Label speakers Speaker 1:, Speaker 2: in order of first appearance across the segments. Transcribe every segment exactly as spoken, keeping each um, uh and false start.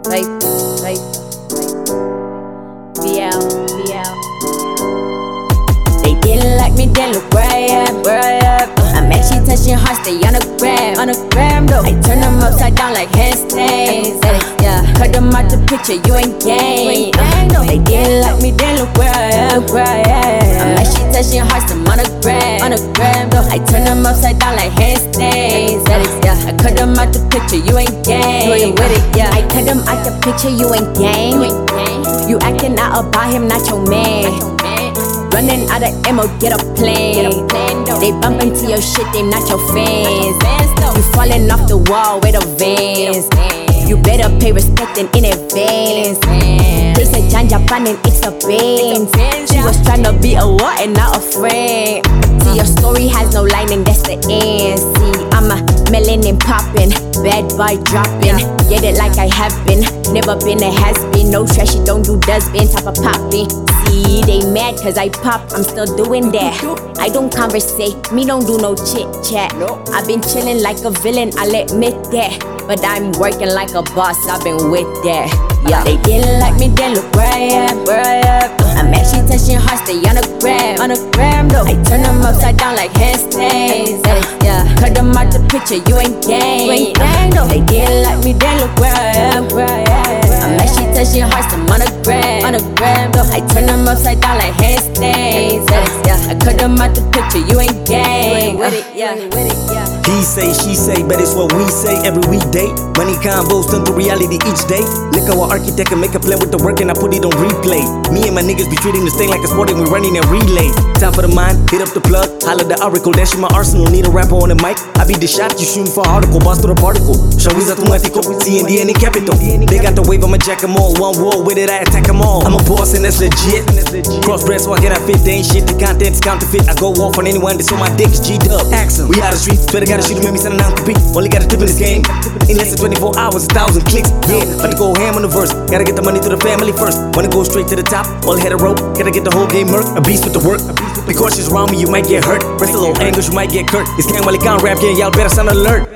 Speaker 1: Vape, vape, V L, V L. They didn't like me, then look where I am, where I am. I'm actually touching hearts, they on the gram, on the gram though. I turn them upside down like handstands. Yeah, cut them out the picture, you ain't gang. Uh, they didn't like me, then look where I am, where I am. I'm actually touching hearts, I'm on the gram, on the gram though. I turn them upside down like handstands. Yeah, I cut them out the picture, you ain't gang. You ain't with it, yeah. I cut them out the picture, you ain't gang. You ain't gang. You acting out about him, not your man. Running out of ammo, get a plane. They bump into your shit, they not your fans. You falling off the wall with a Vans. You better pay respect in advance. They said John Japan and it's a band. She was tryna be a what and not a friend. See, your story has no lining, that's the end. See, I'm a melanin poppin', bad boy dropping. Get it like I have been, never been a has been. No trashy, don't do dustbin, type of poppin'. See, they mad cause I pop, I'm still doing that. I don't conversate, me don't do no chit chat. I've been chillin' like a villain, I'll admit that. But I'm working like a boss, I've been with that. Yeah, they didn't like me, then look where I am, where I am. I'm actually touching hearts, they on the gram, on the gram though. I turn them upside down like handstands. Yeah, cut them out the picture, you ain't gang. You ain't gang though. They didn't like me, then look where I am, where I am. I'm actually touching hearts, I'm on the gram, on the gram though. I turn them upside down like handstands. Yeah, I cut them out the picture, you ain't gang. You ain't with it, yeah, with it, yeah.
Speaker 2: He say, she say, but it's what we say every weekday. Money combos turn to reality each day. Look how an architect can make a plan with the work and I put it on replay. Me and my niggas be treating this thing like a sport and we running a relay. Time for the mind, hit up the plug, holla the oracle, dash in my arsenal, need a rapper on the mic. I be the shot, you shooting for an article, boss to the particle. Shawiz automático, C N D N in capital. They got the wave, I'ma jack them all. One wall with it, I attack them all. I'm a boss and that's legit. Crossbred so I get a fit, they ain't shit. The content's counterfeit, I go off on anyone that's on my dick is G-Dub. Ask 'em, we out the street, swear to God, shoot him, make me sending out the beat. Only got a tip in this game. In less than twenty-four hours, a thousand clicks. Yeah, about to go ham on the verse. Gotta get the money to the family first. Wanna go straight to the top, all head a rope. Gotta get the whole game murk. A beast with the work. Be cautious around me, you might get hurt. Press a little angles, you might get curt. It's gang while it can't rap, yeah, y'all better sound alert.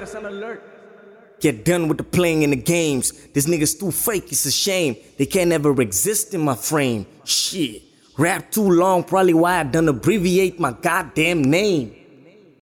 Speaker 2: Get done with the playing in the games. This nigga's too fake, it's a shame. They can't ever exist in my frame. Shit, rap too long, probably why I done abbreviate my goddamn name.